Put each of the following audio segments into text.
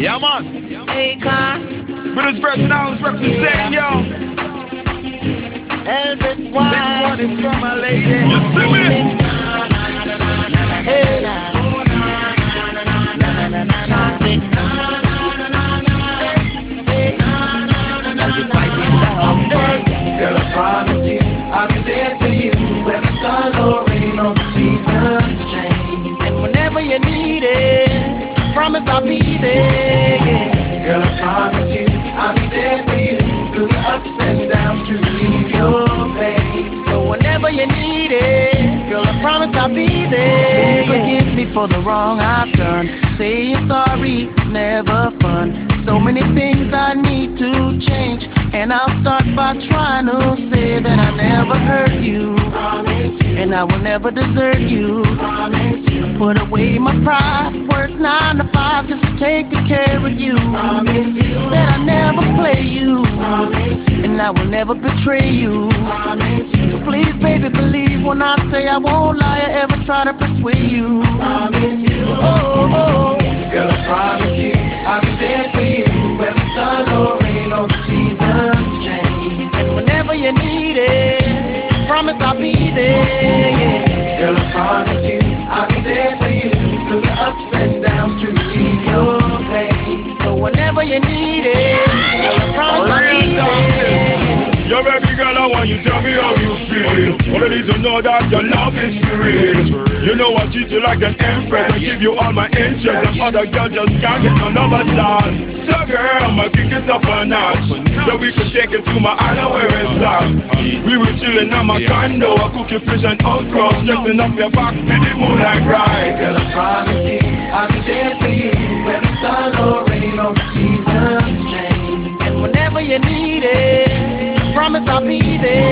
Yeah, man. Akon, British Personals represent, yo. Elvis This White. one is for my lady. You see me? Hey, Chauncey. Are you fighting down? Girl, I promise you, I'll be there for you. Whether sun or rain or the seasons change. And whenever you need it, promise I'll be there. Yeah. Girl, I promise you, I'll be there for you. Through the ups and downs to relieve your pain. So whenever you need it, girl, I promise I'll be there. Please forgive me for the wrong I've done. Saying sorry is never fun. So many things I need to change, and I'll start by trying to say that I never hurt you. Promise you, And I will never desert you. promise you, Put away my pride, work 9 to 5 just to take good care of you. promise you, That I never play you, promise you, and I will never betray you. promise you, So please, baby, believe when I say I won't lie or ever try to persuade you. promise you. Oh, Girl, I promise you, I'll be there for you. Whether sun or rain or the seasons change. and whenever you need it, promise I'll be there. Yeah. Girl, I promise you, I'll be there for you. Through the ups and downs to relieve your pain. So whenever you need it, girl, I promise I'll be there. Yo, baby girl, I want you to tell me how you feel. All I need to know that your love is real. You know I treat you like an empress. I give you all my interest. And other girls just can't get none of us that. So girl, I'ma kick it up a notch, so we can take it to my island where it's at. We were chilling on my condo. I cook your fish and okra, stressing up your back with the moonlight ride. Girl, I promise you, I'll be there for you. Whether sun or rain or the seasons change. And whenever you need it, promise I'll be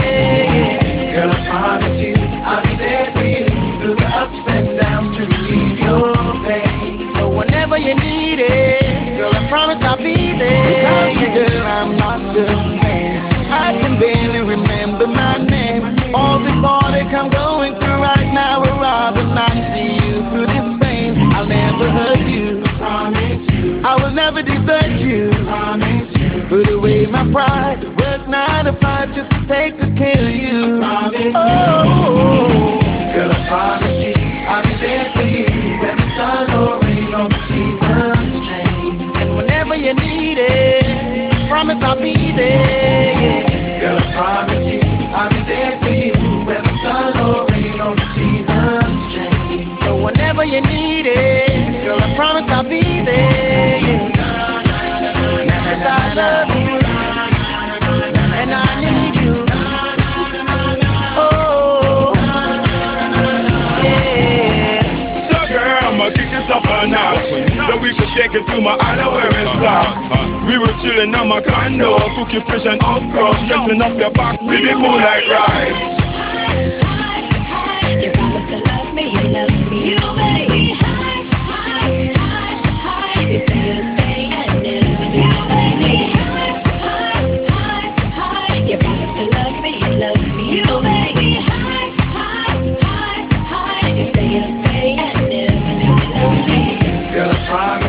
there. Girl, I promise you, I'll be there for you. Through the ups and downs to relieve your pain. So whenever you need it, girl, I promise I'll be there. Without you, girl, I'm not the same. I can barely remember my name. All this heartache I'm going through right now, would rather not see you through this pain. I'll never hurt you. Promise you, I will never desert you. promise you, Put away my pride, work 9 to 5 just to take good care of you. promise you. Oh, Girl, I promise you, I'll be there for you. Whether sun or rain or the seasons change. And whenever you need it, promise I'll be there. Yeah. Girl, I promise you, I'll be there for you. Whether sun or rain or the seasons change. So whenever you need it, girl, I promise I'll be there. Yeah. 'Cause I love you, and I need you. Oh, yeah. So girl, I'ma kick it up a notch, so we can take it to my island where it's at. We were chilling on my condo, cook your fish and okra, stressing up your back with the moonlight ride. You promise to love me, you love me, you make me high, high, high. You say you'll stay and never leave. You make me high, high, high. You promise to love me, you love me, you make me high, high, high. You say you'll stay and never leave. Girl, I promise